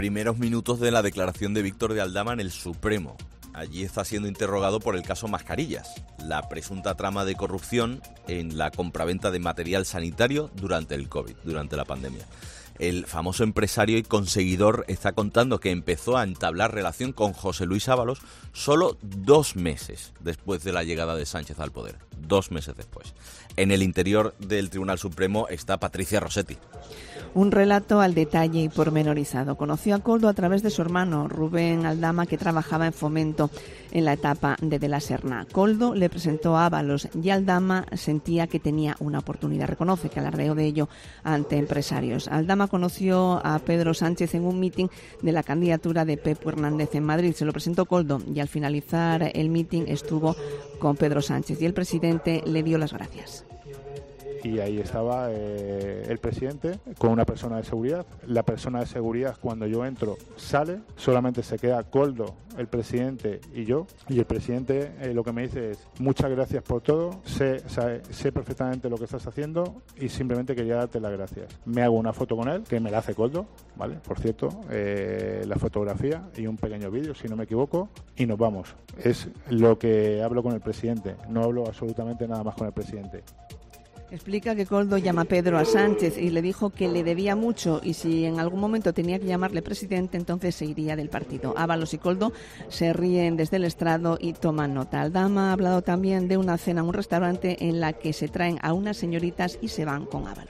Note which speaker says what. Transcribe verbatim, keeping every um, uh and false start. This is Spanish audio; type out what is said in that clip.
Speaker 1: Primeros minutos de la declaración de Víctor de Aldama en el Supremo. Allí está siendo interrogado por el caso Mascarillas, la presunta trama de corrupción en la compraventa de material sanitario durante el COVID, durante la pandemia. El famoso empresario y conseguidor está contando que empezó a entablar relación con José Luis Ábalos solo dos meses después de la llegada de Sánchez al poder. Dos meses después. En el interior del Tribunal Supremo está Patricia Rossetti.
Speaker 2: Un relato al detalle y pormenorizado. Conoció a Koldo a través de su hermano, Rubén Aldama, que trabajaba en Fomento en la etapa de De la Serna. Koldo le presentó a Ábalos y Aldama sentía que tenía una oportunidad. Reconoce que alardeó de ello ante empresarios. Aldama conoció a Pedro Sánchez en un mitin de la candidatura de Pepe Hernández en Madrid. Se lo presentó Koldo y al finalizar el mitin estuvo con Pedro Sánchez y el presidente le dio las gracias.
Speaker 3: Y ahí estaba eh, el presidente con una persona de seguridad. La persona de seguridad, cuando yo entro, sale. Solamente se queda Koldo, el presidente y yo. Y el presidente eh, lo que me dice es: muchas gracias por todo, sé, sabe, sé perfectamente lo que estás haciendo y simplemente quería darte las gracias. Me hago una foto con él, que me la hace Koldo, ¿vale? Por cierto, eh, la fotografía y un pequeño vídeo, si no me equivoco, y nos vamos. Es lo que hablo con el presidente. No hablo absolutamente nada más con el presidente.
Speaker 2: Explica que Koldo llama a Pedro a Sánchez y le dijo que le debía mucho y si en algún momento tenía que llamarle presidente, entonces se iría del partido. Ábalos y Koldo se ríen desde el estrado y toman nota. Aldama ha hablado también de una cena en un restaurante en la que se traen a unas señoritas y se van con Ábalos.